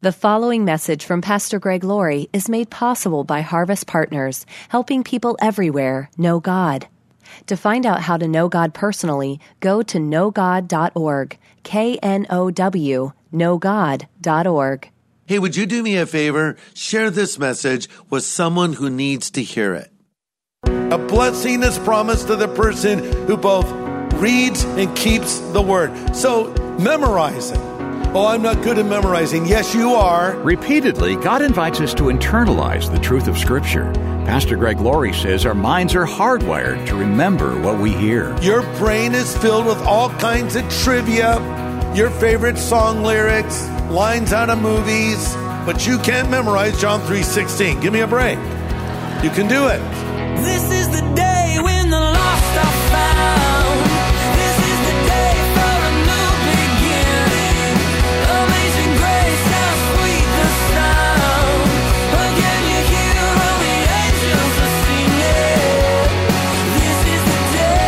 The following message from Pastor Greg Laurie is made possible by Harvest Partners, helping people everywhere know God. To find out how to know God personally, go to knowgod.org, K-N-O-W, knowgod.org. Hey, would you do me a favor? Share this message with someone who needs to hear it. A blessing is promised to the person who both reads and keeps the word. So memorize it. Oh, I'm not good at memorizing. Yes, you are. Repeatedly, God invites us to internalize the truth of Scripture. Pastor Greg Laurie says our minds are hardwired to remember what we hear. Your brain is filled with all kinds of trivia, your favorite song lyrics, lines out of movies, but you can't memorize John 3:16. Give me a break. You can do it. This is the day when the lost are found. This is the day for a new beginning. Amazing grace, how sweet the sound. Again you hear all the angels are singing. This is the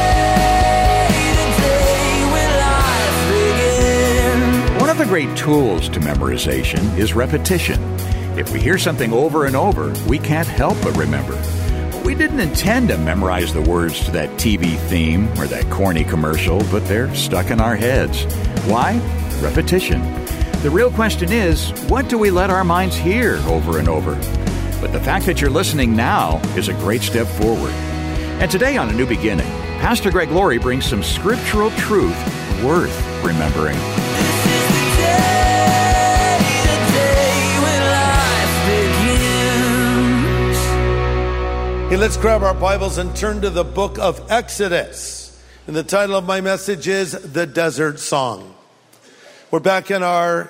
day when life begins. One of the great tools to memorization is repetition. If we hear something over and over, we can't help but remember. We didn't intend to memorize the words to that TV theme or that corny commercial, but they're stuck in our heads. Why? Repetition. The real question is, what do we let our minds hear over and over? But the fact that you're listening now is a great step forward. And today on A New Beginning, Pastor Greg Laurie brings some scriptural truth worth remembering. Hey, let's grab our Bibles and turn to the book of Exodus. And the title of my message is The Desert Song. We're back in our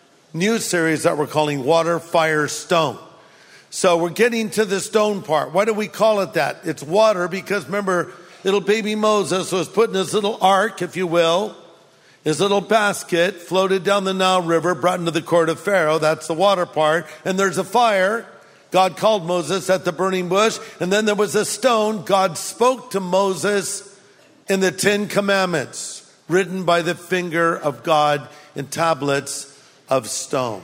new series that we're calling Water, Fire, Stone. So we're getting to the stone part. Why do we call it that? It's water because remember, little baby Moses was put in his little ark, if you will. His little basket floated down the Nile River, brought into the court of Pharaoh. That's the water part. And there's a fire. God called Moses at the burning bush. And then there was a stone. God spoke to Moses in the 10 Commandments, written by the finger of God in tablets of stone.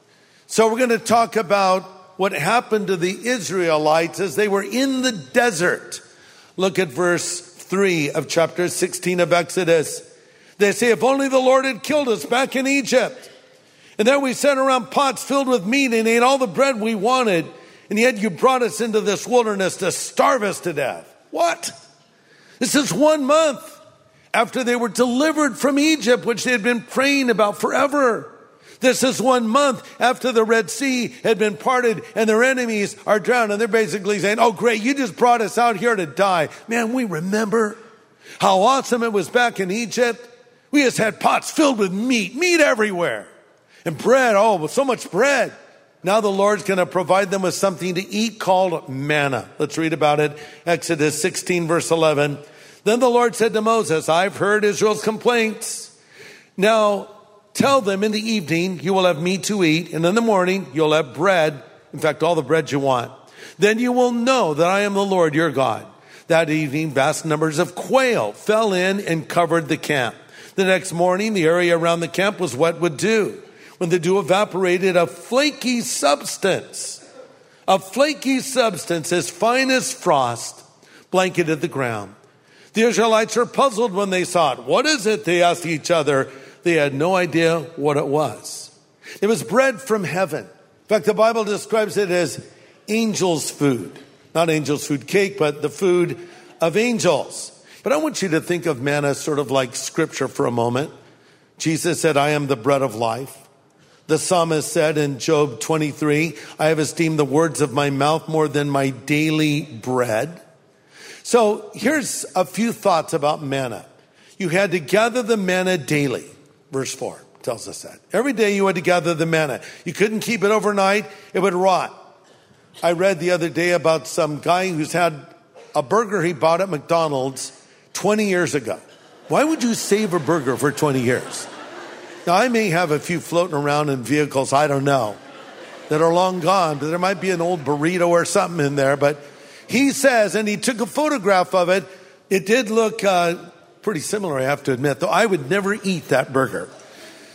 So we're going to talk about what happened to the Israelites as they were in the desert. Look at verse 3 of chapter 16 of Exodus. They say, if only the Lord had killed us back in Egypt. And there we sat around pots filled with meat and ate all the bread we wanted. And yet you brought us into this wilderness to starve us to death. What? This is 1 month after they were delivered from Egypt, which they had been praying about forever. This is 1 month after the Red Sea had been parted and their enemies are drowned. And they're basically saying, oh great, you just brought us out here to die. Man, we remember how awesome it was back in Egypt. We just had pots filled with meat everywhere. And bread, oh, so much bread. Now the Lord's going to provide them with something to eat called manna. Let's read about it. Exodus 16, verse 11. Then the Lord said to Moses, I've heard Israel's complaints. Now tell them in the evening you will have meat to eat, and in the morning you'll have bread. In fact, all the bread you want. Then you will know that I am the Lord your God. That evening, vast numbers of quail fell in and covered the camp. The next morning, the area around the camp was wet with dew. When the dew evaporated, a flaky substance as fine as frost blanketed the ground. The Israelites were puzzled when they saw it. What is it? They asked each other. They had no idea what it was. It was bread from heaven. In fact, the Bible describes it as angels' food. Not angels' food cake, but the food of angels. But I want you to think of manna sort of like scripture for a moment. Jesus said, I am the bread of life. The psalmist said in Job 23, I have esteemed the words of my mouth more than my daily bread. So here's a few thoughts about manna. You had to gather the manna daily. Verse 4 tells us that. Every day you had to gather the manna. You couldn't keep it overnight. It would rot. I read the other day about some guy who's had a burger he bought at McDonald's 20 years ago. Why would you save a burger for 20 years? Now, I may have a few floating around in vehicles, I don't know, that are long gone, but there might be an old burrito or something in there. But he says, and he took a photograph of it, it did look pretty similar, I have to admit, though I would never eat that burger.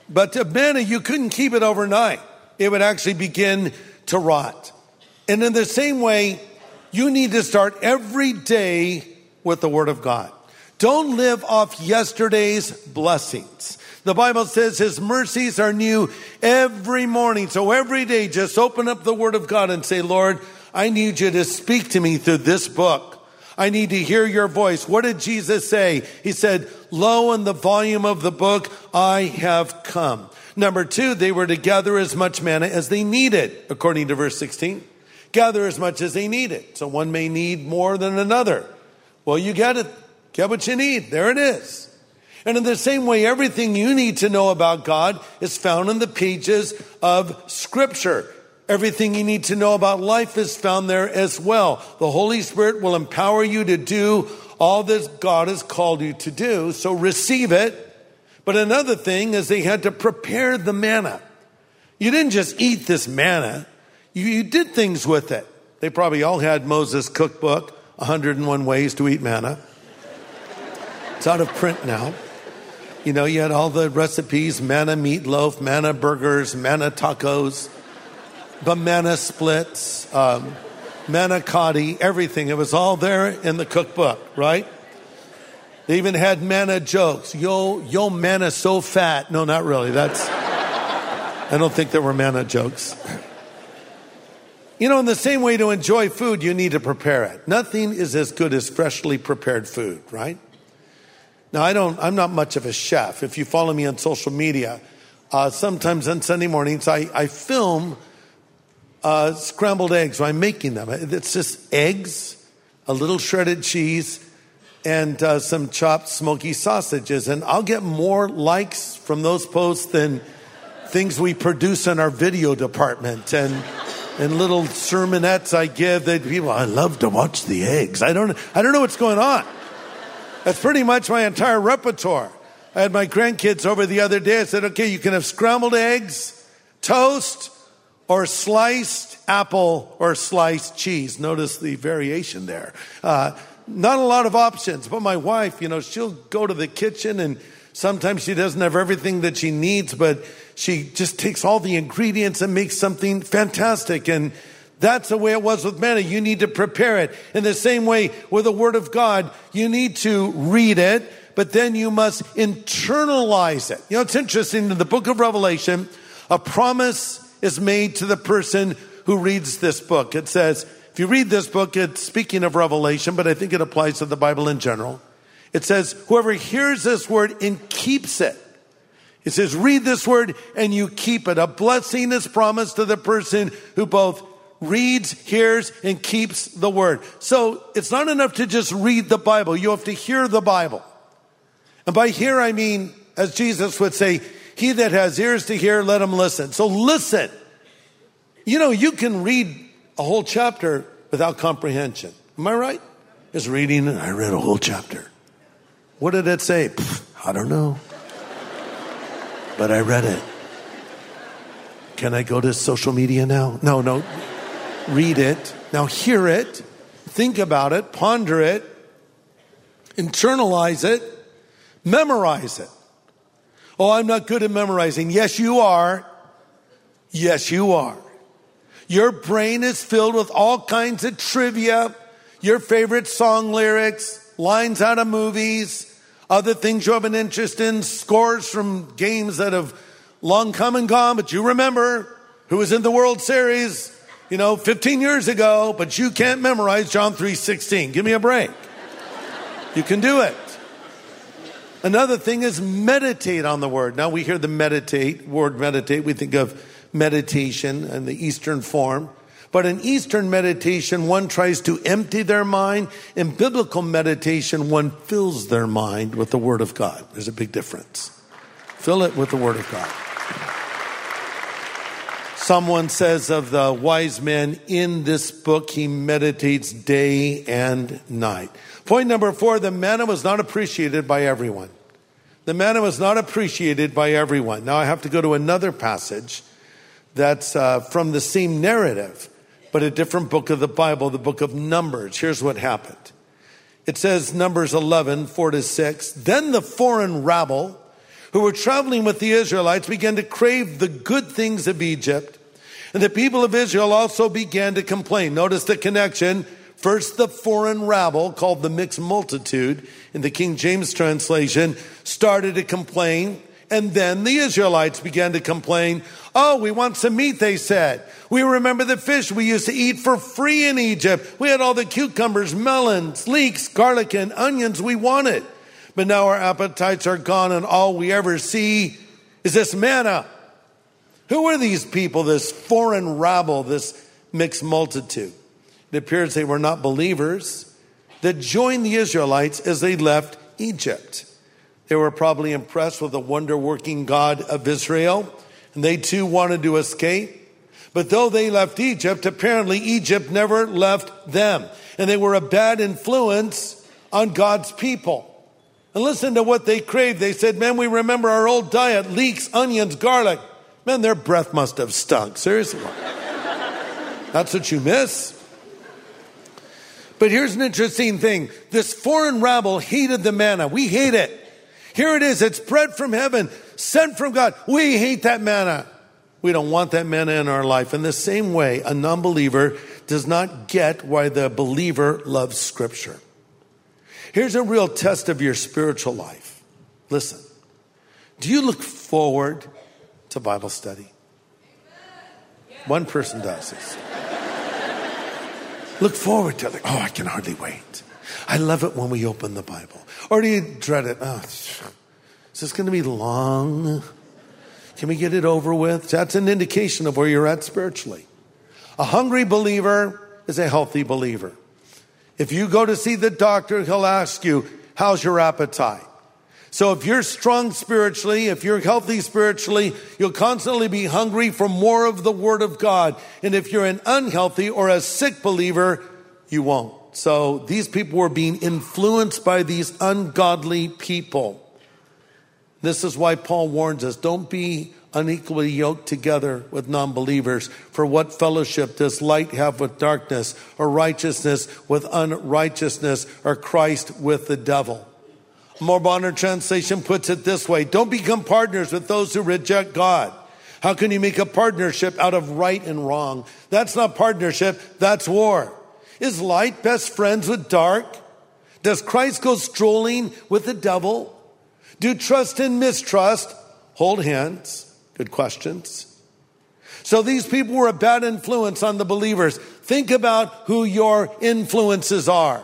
But manna, you couldn't keep it overnight. It would actually begin to rot. And in the same way, you need to start every day with the Word of God. Don't live off yesterday's blessings. The Bible says His mercies are new every morning. So every day, just open up the Word of God and say, Lord, I need you to speak to me through this book. I need to hear your voice. What did Jesus say? He said, lo, in the volume of the book, I have come. Number 2, they were to gather as much manna as they needed, according to verse 16. Gather as much as they needed. So one may need more than another. Well, you get it. Get what you need. There it is. And in the same way, everything you need to know about God is found in the pages of Scripture. Everything you need to know about life is found there as well. The Holy Spirit will empower you to do all that God has called you to do. So receive it. But another thing is they had to prepare the manna. You didn't just eat this manna. You did things with it. They probably all had Moses' cookbook, 101 Ways to Eat Manna. It's out of print now. You know, you had all the recipes, manna meatloaf, manna burgers, manna tacos, banana splits, manicotti, everything. It was all there in the cookbook, right? They even had manna jokes. Yo, manna so fat. No, not really. I don't think there were manna jokes. You know, in the same way to enjoy food, you need to prepare it. Nothing is as good as freshly prepared food, right? Now, I'm not much of a chef. If you follow me on social media, sometimes on Sunday mornings, I film scrambled eggs when I'm making them. It's just eggs, a little shredded cheese, and some chopped smoky sausages. And I'll get more likes from those posts than things we produce in our video department and little sermonettes I give that people, I love to watch the eggs. I don't know what's going on. That's pretty much my entire repertoire. I had my grandkids over the other day. I said, okay, you can have scrambled eggs, toast, or sliced apple or sliced cheese. Notice the variation there. Not a lot of options, but my wife, she'll go to the kitchen and sometimes she doesn't have everything that she needs, but she just takes all the ingredients and makes something fantastic. And that's the way it was with manna. You need to prepare it. In the same way with the Word of God, you need to read it, but then you must internalize it. It's interesting. In the book of Revelation, a promise is made to the person who reads this book. It says, if you read this book, it's speaking of Revelation, but I think it applies to the Bible in general. It says, whoever hears this word and keeps it. It says, read this word and you keep it. A blessing is promised to the person who both reads, hears, and keeps the word. So it's not enough to just read the Bible. You have to hear the Bible. And by hear, I mean, as Jesus would say, he that has ears to hear, let him listen. So listen. You can read a whole chapter without comprehension. Am I right? Just reading, and I read a whole chapter. What did it say? I don't know. But I read it. Can I go to social media now? No. Read it. Now hear it. Think about it. Ponder it. Internalize it. Memorize it. Oh, I'm not good at memorizing. Yes, you are. Yes, you are. Your brain is filled with all kinds of trivia, your favorite song lyrics, lines out of movies, other things you have an interest in, scores from games that have long come and gone, but you remember who was in the World Series, 15 years ago, but you can't memorize John 3:16. Give me a break. You can do it. Another thing is meditate on the word. Now we hear the word meditate, we think of meditation and the Eastern form. But in Eastern meditation, one tries to empty their mind. In biblical meditation, one fills their mind with the Word of God. There's a big difference. Fill it with the Word of God. Someone says of the wise man, in this book, he meditates day and night. Point number 4, the manna was not appreciated by everyone. The manna was not appreciated by everyone. Now I have to go to another passage that's from the same narrative, but a different book of the Bible, the book of Numbers. Here's what happened. It says, Numbers 11, 4-6, then the foreign rabble who were traveling with the Israelites began to crave the good things of Egypt. And the people of Israel also began to complain. Notice the connection. First, the foreign rabble, called the mixed multitude in the King James translation, started to complain. And then the Israelites began to complain. Oh, we want some meat, they said. We remember the fish we used to eat for free in Egypt. We had all the cucumbers, melons, leeks, garlic, and onions we wanted. But now our appetites are gone, and all we ever see is this manna. Who are these people, this foreign rabble, this mixed multitude? It appears they were not believers that joined the Israelites as they left Egypt. They were probably impressed with the wonder-working God of Israel, and they too wanted to escape. But though they left Egypt, apparently Egypt never left them, and they were a bad influence on God's people. And listen to what they craved. They said, man, we remember our old diet, leeks, onions, garlic. Man, their breath must have stunk. Seriously. That's what you miss. But here's an interesting thing. This foreign rabble hated the manna. We hate it. Here it is. It's bread from heaven, sent from God. We hate that manna. We don't want that manna in our life. In the same way, a non-believer does not get why the believer loves Scripture. Here's a real test of your spiritual life. Listen. Do you look forward to Bible study? One person does this. Look forward to it. Oh, I can hardly wait. I love it when we open the Bible. Or do you dread it? Oh, is this going to be long? Can we get it over with? That's an indication of where you're at spiritually. A hungry believer is a healthy believer. If you go to see the doctor, he'll ask you, how's your appetite? So if you're strong spiritually, if you're healthy spiritually, you'll constantly be hungry for more of the Word of God. And if you're an unhealthy or a sick believer, you won't. So these people were being influenced by these ungodly people. This is why Paul warns us, don't be unequally yoked together with non-believers. For what fellowship does light have with darkness, or righteousness with unrighteousness, or Christ with the devil? A more modern translation puts it this way: don't become partners with those who reject God. How can you make a partnership out of right and wrong? That's not partnership, that's war. Is light best friends with dark? Does Christ go strolling with the devil? Do trust and mistrust hold hands? Good questions. So these people were a bad influence on the believers. Think about who your influences are.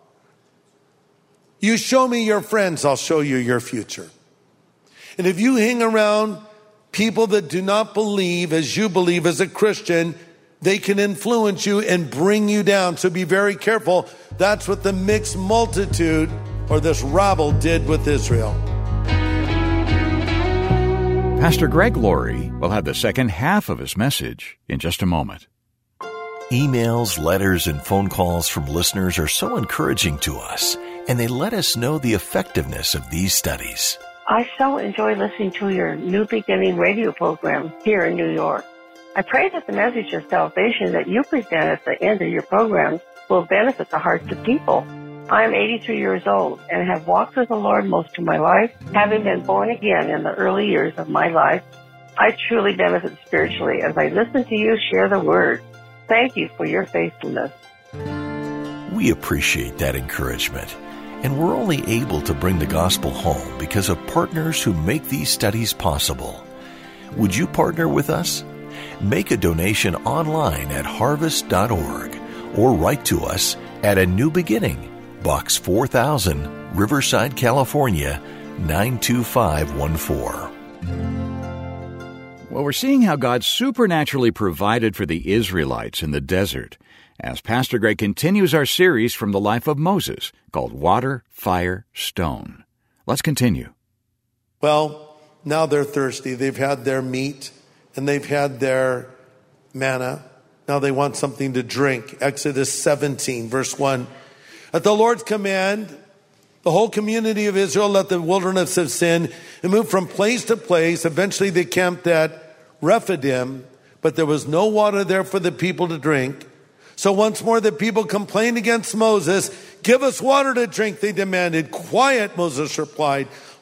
You show me your friends, I'll show you your future. And if you hang around people that do not believe as you believe as a Christian, they can influence you and bring you down. So be very careful. That's what the mixed multitude, or this rabble, did with Israel. Pastor Greg Laurie will have the second half of his message in just a moment. Emails, letters, and phone calls from listeners are so encouraging to us, and they let us know the effectiveness of these studies. I so enjoy listening to your New Beginning radio program here in New York. I pray that the message of salvation that you present at the end of your program will benefit the hearts of people. I am 83 years old and have walked with the Lord most of my life. Having been born again in the early years of my life, I truly benefit spiritually as I listen to you share the Word. Thank you for your faithfulness. We appreciate that encouragement, and we're only able to bring the gospel home because of partners who make these studies possible. Would you partner with us? Make a donation online at harvest.org or write to us at A New Beginning, Box 4000, Riverside, California, 92514. Well, we're seeing how God supernaturally provided for the Israelites in the desert as Pastor Greg continues our series from the life of Moses called Water, Fire, Stone. Let's continue. Well, now they're thirsty. They've had their meat and they've had their manna. Now they want something to drink. Exodus 17, verse 1. At the Lord's command, the whole community of Israel left the wilderness of sin and moved from place to place. Eventually they camped at Rephidim, but there was no water there for the people to drink. So once more the people complained against Moses. Give us water to drink, they demanded. Quiet, Moses replied.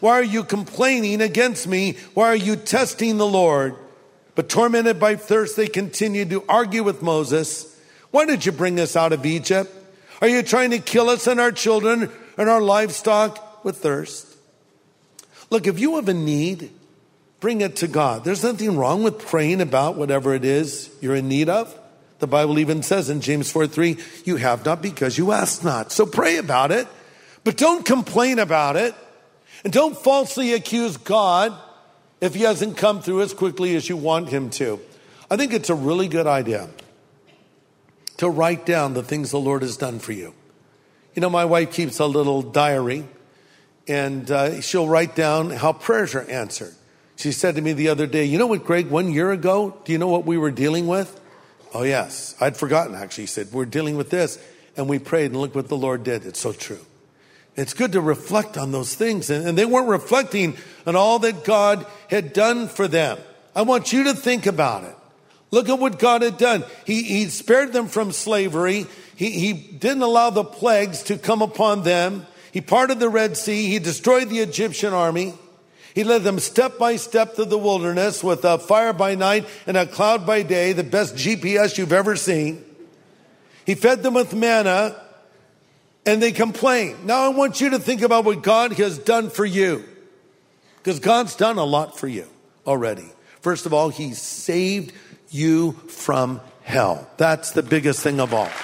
Why are you complaining against me? Why are you testing the Lord? But tormented by thirst, they continued to argue with Moses. Why did you bring us out of Egypt? Are you trying to kill us and our children and our livestock with thirst? Look, if you have a need, bring it to God. There's nothing wrong with praying about whatever it is you're in need of. The Bible even says in James 4:3, you have not because you ask not. So pray about it, but don't complain about it. And don't falsely accuse God if he hasn't come through as quickly as you want him to. I think it's a really good idea to write down the things the Lord has done for you. You know, my wife keeps a little diary, and she'll write down how prayers are answered. She said to me the other day, you know what, Greg, 1 year ago, do you know what we were dealing with? Oh, yes. I'd forgotten, actually. She said, we're dealing with this. And we prayed, and look what the Lord did. It's so true. It's good to reflect on those things. And they weren't reflecting on all that God had done for them. I want you to think about it. Look at what God had done. He spared them from slavery. He didn't allow the plagues to come upon them. He parted the Red Sea. He destroyed the Egyptian army. He led them step by step through the wilderness with a fire by night and a cloud by day, the best GPS you've ever seen. He fed them with manna, and they complained. Now I want you to think about what God has done for you, because God's done a lot for you already. First of all, he saved you from hell. That's the biggest thing of all.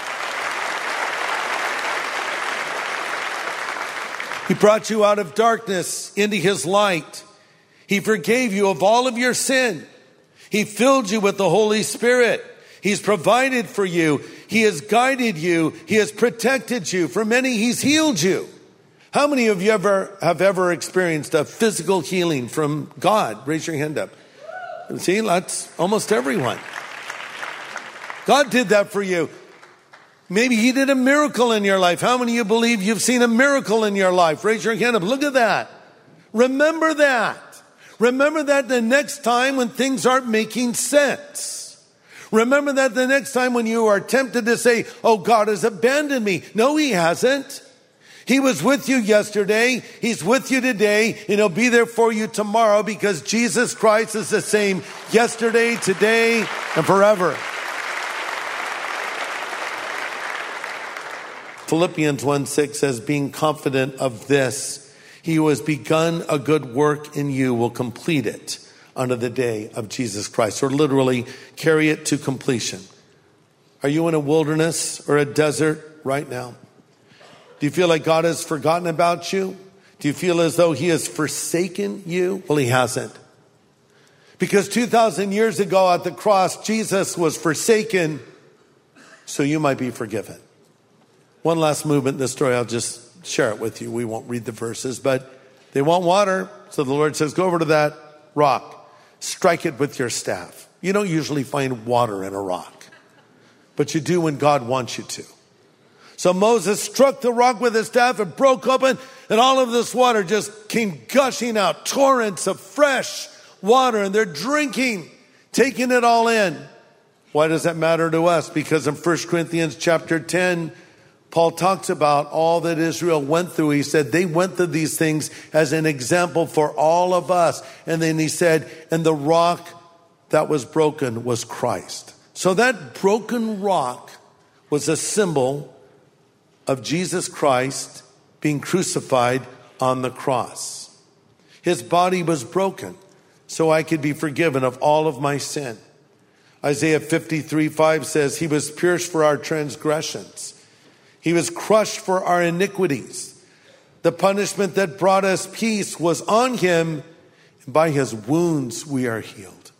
He brought you out of darkness into his light. He forgave you of all of your sin. He filled you with the Holy Spirit. He's provided for you. He has guided you. He has protected you. For many, he's healed you. How many of you have ever experienced a physical healing from God? Raise your hand up. See, that's almost everyone. God did that for you. Maybe he did a miracle in your life. How many of you believe you've seen a miracle in your life? Raise your hand up. Look at that. Remember that. Remember that the next time when things aren't making sense. Remember that the next time when you are tempted to say, oh, God has abandoned me. No, he hasn't. He was with you yesterday. He's with you today. And he'll be there for you tomorrow, because Jesus Christ is the same yesterday, today, and forever. Philippians 1:6 says, being confident of this, he who has begun a good work in you will complete it unto the day of Jesus Christ, or literally carry it to completion. Are you in a wilderness or a desert right now? Do you feel like God has forgotten about you? Do you feel as though he has forsaken you? Well, he hasn't. Because 2,000 years ago at the cross, Jesus was forsaken so you might be forgiven. One last movement in the story, I'll just share it with you. We won't read the verses, but they want water. So the Lord says, go over to that rock, strike it with your staff. You don't usually find water in a rock, but you do when God wants you to. So Moses struck the rock with his staff, and broke open, and all of this water just came gushing out, torrents of fresh water, and they're drinking, taking it all in. Why does that matter to us? Because in 1 Corinthians chapter 10, Paul talks about all that Israel went through. He said they went through these things as an example for all of us. And then he said, and the rock that was broken was Christ. So that broken rock was a symbol of Jesus Christ being crucified on the cross. His body was broken so I could be forgiven of all of my sin. Isaiah 53:5 says, he was pierced for our transgressions. He was crushed for our iniquities. The punishment that brought us peace was on him, and by his wounds we are healed.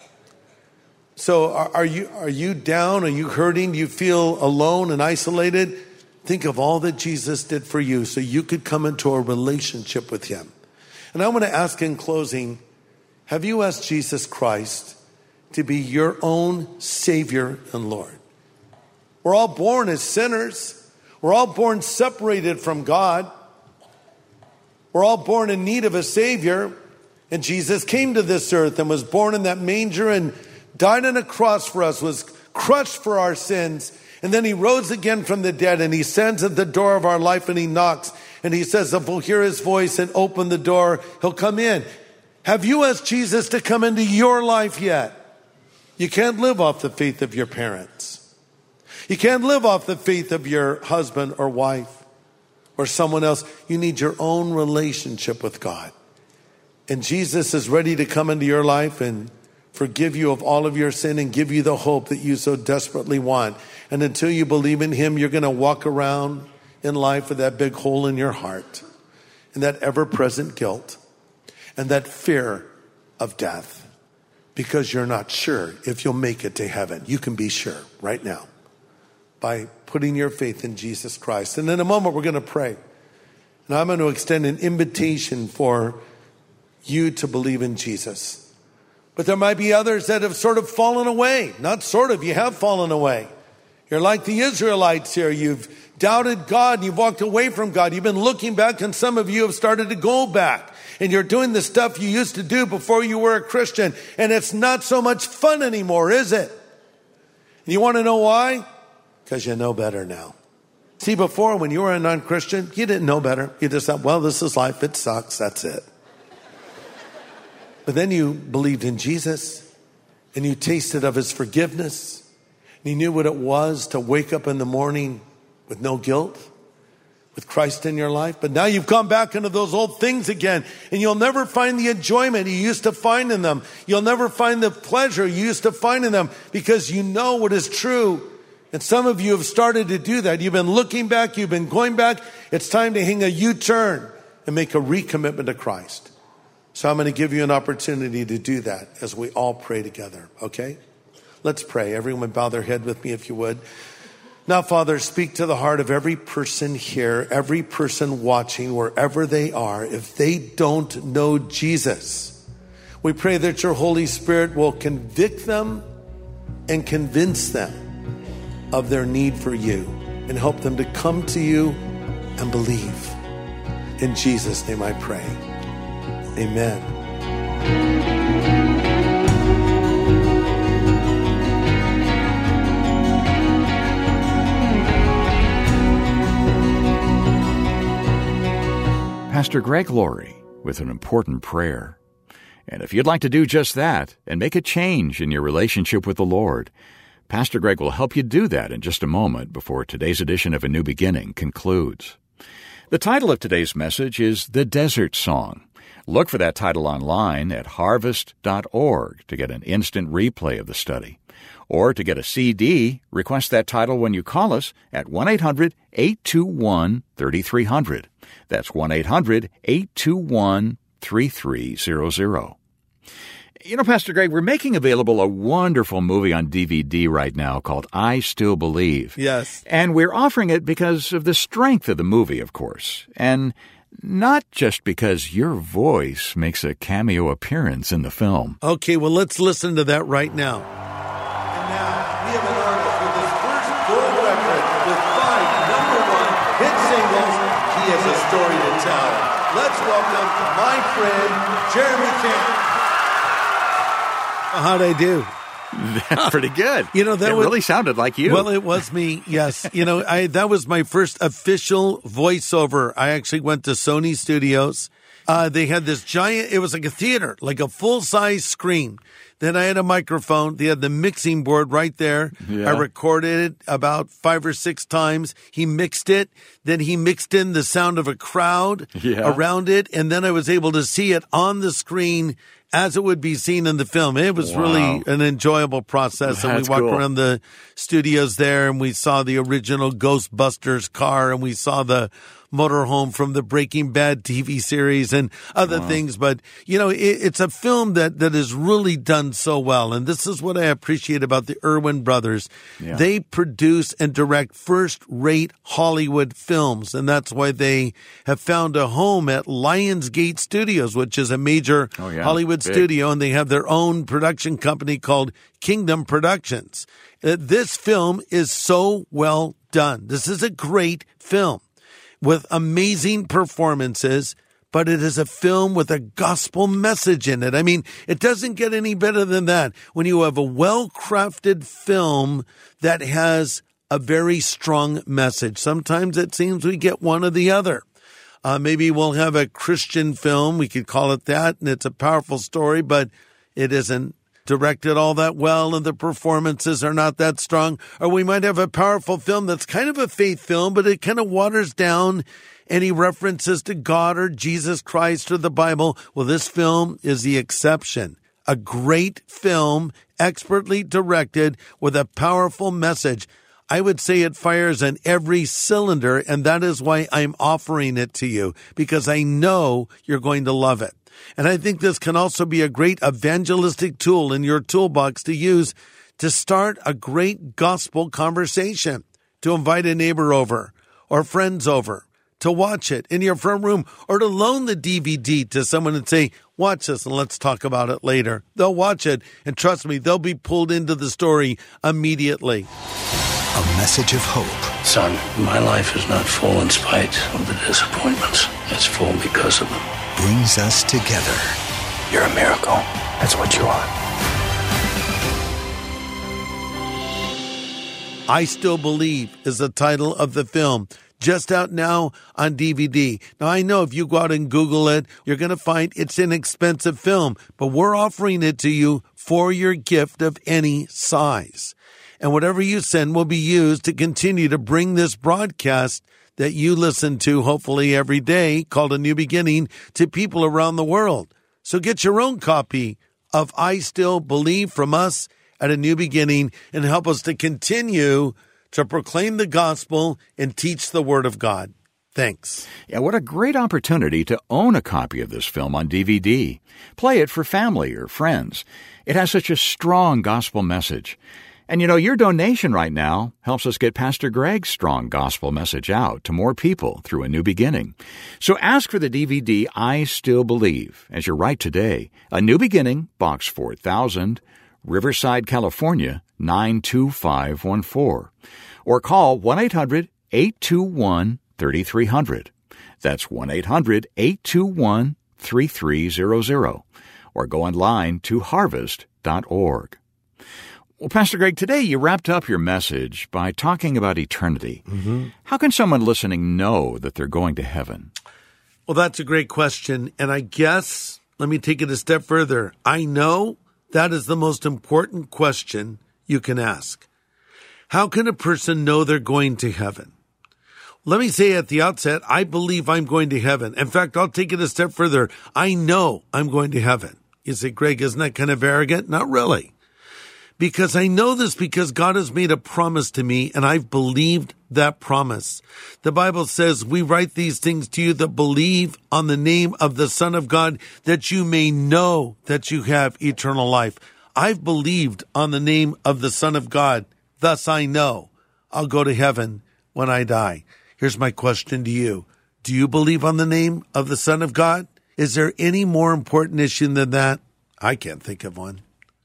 So are you down? Are you hurting? Do you feel alone and isolated? Think of all that Jesus did for you so you could come into a relationship with him. And I want to ask in closing, have you asked Jesus Christ to be your own Savior and Lord? We're all born as sinners. We're all born separated from God. We're all born in need of a Savior. And Jesus came to this earth and was born in that manger and died on a cross for us, was crushed for our sins. And then he rose again from the dead, and he stands at the door of our life and he knocks. And he says if we'll hear his voice and open the door, he'll come in. Have you asked Jesus to come into your life yet? You can't live off the faith of your parents. You can't live off the faith of your husband or wife or someone else. You need your own relationship with God. And Jesus is ready to come into your life and forgive you of all of your sin and give you the hope that you so desperately want. And until you believe in him, you're going to walk around in life with that big hole in your heart and that ever-present guilt and that fear of death. Because you're not sure if you'll make it to heaven. You can be sure right now by putting your faith in Jesus Christ. And in a moment, we're going to pray. And I'm going to extend an invitation for you to believe in Jesus. But there might be others that have sort of fallen away. Not sort of, you have fallen away. You're like the Israelites here. You've doubted God. You've walked away from God. You've been looking back, and some of you have started to go back. And you're doing the stuff you used to do before you were a Christian. And it's not so much fun anymore, is it? And you want to know why? Because you know better now. See, before when you were a non-Christian, you didn't know better. You just thought, well, this is life. It sucks. That's it. But then you believed in Jesus. And you tasted of his forgiveness. And you knew what it was to wake up in the morning with no guilt, with Christ in your life. But now you've gone back into those old things again, and you'll never find the enjoyment you used to find in them. You'll never find the pleasure you used to find in them because you know what is true. And some of you have started to do that. You've been looking back. You've been going back. It's time to hang a U-turn and make a recommitment to Christ. So I'm going to give you an opportunity to do that as we all pray together. Okay? Let's pray. Everyone bow their head with me if you would. Now, Father, speak to the heart of every person here, every person watching, wherever they are. If they don't know Jesus, we pray that your Holy Spirit will convict them and convince them of their need for you and help them to come to you and believe. In Jesus' name I pray. Amen. Pastor Greg Laurie with an important prayer. And if you'd like to do just that and make a change in your relationship with the Lord, Pastor Greg will help you do that in just a moment before today's edition of A New Beginning concludes. The title of today's message is The Desert Song. Look for that title online at harvest.org to get an instant replay of the study. Or to get a CD, request that title when you call us at 1-800-821-3300. That's 1-800-821-3300. You know, Pastor Greg, we're making available a wonderful movie on DVD right now called I Still Believe. Yes. And we're offering it because of the strength of the movie, of course. And not just because your voice makes a cameo appearance in the film. Okay, well, let's listen to that right now. And now, we have an artist with his first gold record with 5 #1 hit singles. He has a story to tell. Let's welcome my friend, Jeremy Camp. How'd I do? That's pretty good. You know, that really sounded like you. Well, it was me, yes. You know, that was my first official voiceover. I actually went to Sony Studios. They had this giant, it was like a theater, like a full-size screen. Then I had a microphone. They had the mixing board right there. Yeah. I recorded it about 5 or 6 times. He mixed it. Then he mixed in the sound of a crowd around it. And then I was able to see it on the screen as it would be seen in the film. It was really an enjoyable process. And we walked around the studios there, and we saw the original Ghostbusters car, and we saw the motorhome from the Breaking Bad TV series and other things. But, you know, it's a film that is really done so well. And this is what I appreciate about the Erwin brothers. Yeah. They produce and direct first-rate Hollywood films. And that's why they have found a home at Lionsgate Studios, which is a major Hollywood studio. And they have their own production company called Kingdom Productions. This film is so well done. This is a great film with amazing performances, but it is a film with a gospel message in it. I mean, it doesn't get any better than that. When you have a well-crafted film that has a very strong message, sometimes it seems we get one or the other. Maybe we'll have a Christian film. We could call it that. And it's a powerful story, but it isn't directed all that well and the performances are not that strong. Or we might have a powerful film that's kind of a faith film, but it kind of waters down any references to God or Jesus Christ or the Bible. Well, this film is the exception. A great film, expertly directed with a powerful message. I would say it fires on every cylinder, and that is why I'm offering it to you, because I know you're going to love it. And I think this can also be a great evangelistic tool in your toolbox to use to start a great gospel conversation, to invite a neighbor over or friends over, to watch it in your front room, or to loan the DVD to someone and say, watch this and let's talk about it later. They'll watch it, and trust me, they'll be pulled into the story immediately. A message of hope. Son, my life is not full in spite of the disappointments. It's full because of them. Brings us together. You're a miracle. That's what you are. I Still Believe is the title of the film. Just out now on DVD. Now, I know if you go out and Google it, you're going to find it's an expensive film, but we're offering it to you for your gift of any size. And whatever you send will be used to continue to bring this broadcast that you listen to hopefully every day, called A New Beginning, to people around the world. So get your own copy of I Still Believe from us at A New Beginning and help us to continue to proclaim the gospel and teach the Word of God. Thanks. Yeah, what a great opportunity to own a copy of this film on DVD. Play it for family or friends. It has such a strong gospel message. And you know, your donation right now helps us get Pastor Greg's strong gospel message out to more people through A New Beginning. So ask for the DVD I Still Believe as you write today. A New Beginning, Box 4000, Riverside, California, 92514. Or call 1-800-821-3300. That's 1-800-821-3300. Or go online to harvest.org. Well, Pastor Greg, today you wrapped up your message by talking about eternity. Mm-hmm. How can someone listening know that they're going to heaven? Well, that's a great question. And I guess, let me take it a step further. I know that is the most important question you can ask. How can a person know they're going to heaven? Let me say at the outset, I believe I'm going to heaven. In fact, I'll take it a step further. I know I'm going to heaven. You say, Greg, isn't that kind of arrogant? Not really. Because I know this because God has made a promise to me, and I've believed that promise. The Bible says, we write these things to you that believe on the name of the Son of God, that you may know that you have eternal life. I've believed on the name of the Son of God. Thus I know I'll go to heaven when I die. Here's my question to you. Do you believe on the name of the Son of God? Is there any more important issue than that? I can't think of one.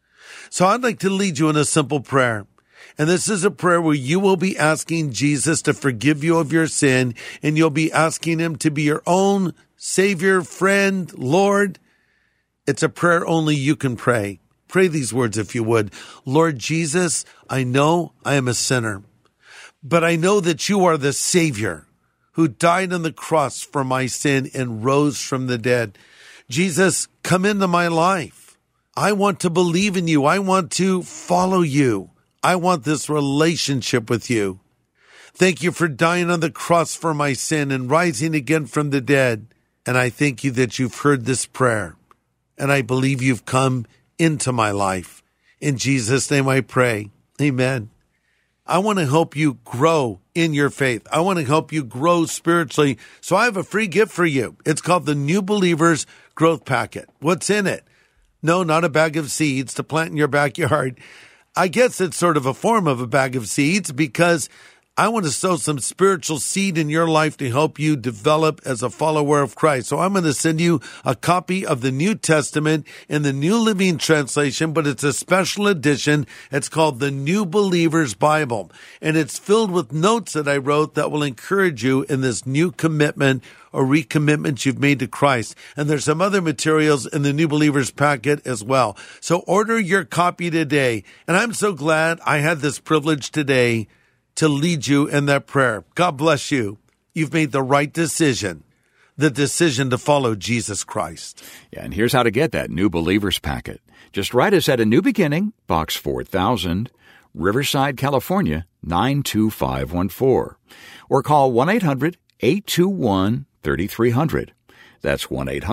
So I'd like to lead you in a simple prayer. And this is a prayer where you will be asking Jesus to forgive you of your sin, and you'll be asking him to be your own Savior, friend, Lord. It's a prayer only you can pray. Pray these words if you would. Lord Jesus, I know I am a sinner, but I know that you are the Savior who died on the cross for my sin and rose from the dead. Jesus, come into my life. I want to believe in you. I want to follow you. I want this relationship with you. Thank you for dying on the cross for my sin and rising again from the dead. And I thank you that you've heard this prayer. And I believe you've come into my life. In Jesus' name I pray. Amen. I want to help you grow in your faith. I want to help you grow spiritually. So I have a free gift for you. It's called the New Believers Growth Packet. What's in it? No, not a bag of seeds to plant in your backyard. I guess it's sort of a form of a bag of seeds because I want to sow some spiritual seed in your life to help you develop as a follower of Christ. So I'm going to send you a copy of the New Testament in the New Living Translation, but it's a special edition. It's called the New Believer's Bible, and it's filled with notes that I wrote that will encourage you in this new commitment or recommitment you've made to Christ. And there's some other materials in the New Believers Packet as well. So order your copy today. And I'm so glad I had this privilege today to lead you in that prayer. God bless you. You've made the right decision. the decision to follow Jesus Christ. Yeah, and here's how to get that New Believers Packet. Just write us at A New Beginning, Box 4000, Riverside, California, 92514. Or call 1-800-821-3300. That's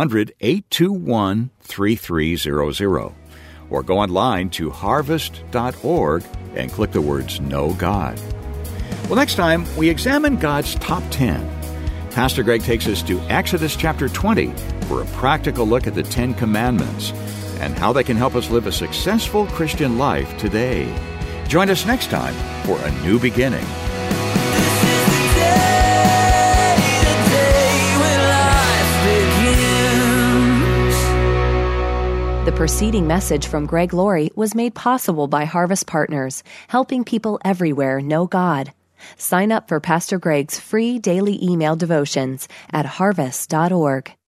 1-800-821-3300. Or go online to harvest.org and click the words Know God. Well, next time, we examine God's top 10. Pastor Greg takes us to Exodus chapter 20 for a practical look at the 10 Commandments and how they can help us live a successful Christian life today. Join us next time for A New Beginning. The preceding message from Greg Laurie was made possible by Harvest Partners, helping people everywhere know God. Sign up for Pastor Greg's free daily email devotions at harvest.org.